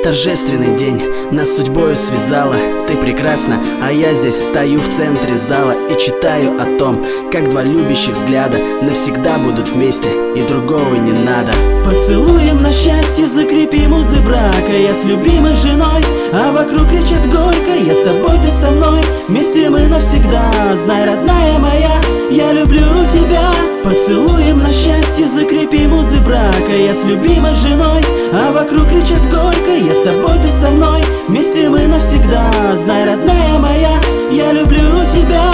Торжественный день нас судьбою связала. Ты прекрасна, а я здесь стою в центре зала и читаю о том, как два любящих взгляда навсегда будут вместе, и другого не надо. Поцелуем на счастье закрепим узы брака. Я с любимой женой, а вокруг кричат горько: я с тобой, ты со мной, вместе мы навсегда. Знай, родная моя, я люблю тебя. Поцелуем на счастье закрепим узы брака. Я с любимой женой, а вокруг кричат горько: я с тобой, ты со мной, вместе мы навсегда. Знай, родная моя, я люблю тебя.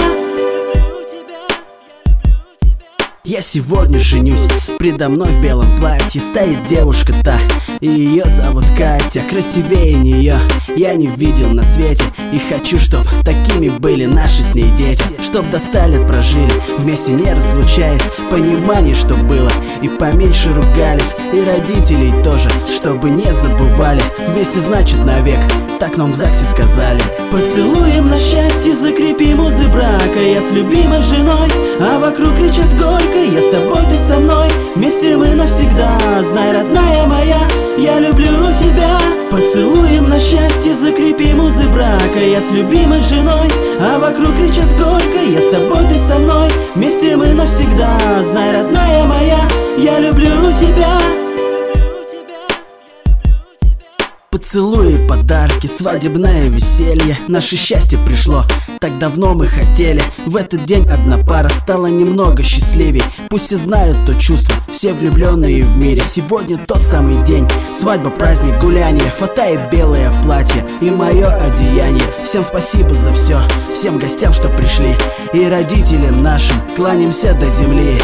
Я сегодня женюсь, предо мной в белом платье стоит девушка та, и ее зовут Катя. Красивее нее я не видел на свете, и хочу, чтоб такими были наши с ней дети. Чтоб до 100 лет прожили, вместе не разлучаясь, понимание, что было, и поменьше ругались, и родителей тоже, чтобы не забывали. Вместе значит навек, так нам в ЗАГСе сказали. Поцелуем на счастье закрепим узы брака. Я с любимой женой, а вокруг кричат горько: я с тобой, ты со мной, вместе мы навсегда. Знай, родная моя, я люблю тебя. Поцелуем на счастье закрепим узы брака. Я с любимой женой, а вокруг кричат горько: я с тобой, ты со мной, вместе мы навсегда. Знай, родная моя, я люблю тебя. Поцелуи, подарки, свадебное веселье. Наше счастье пришло, так давно мы хотели. В этот день одна пара стала немного счастливей. Пусть все знают то чувство, все влюбленные в мире. Сегодня тот самый день, свадьба, праздник, гуляние. Фата и белое платье, и мое одеяние. Всем спасибо за все, всем гостям, что пришли, и родителям нашим кланяемся до земли.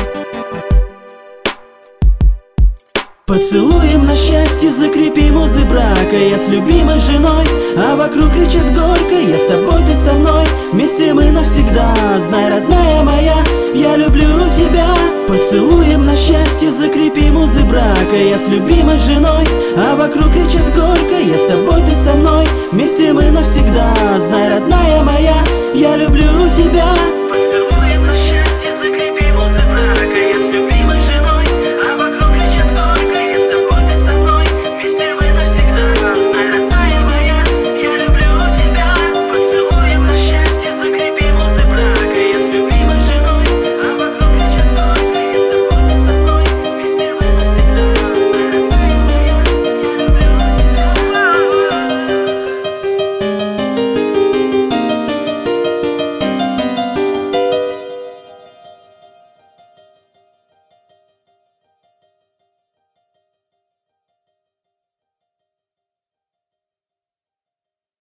Поцелуем на счастье закрепим узы брака. Я с любимой женой, а вокруг кричат горько: я с тобой, ты со мной, вместе мы навсегда. Знай, родная моя, я люблю тебя. Поцелуем на счастье закрепим узы брака. Я с любимой женой, а вокруг кричат горько: я с тобой, ты со мной, вместе мы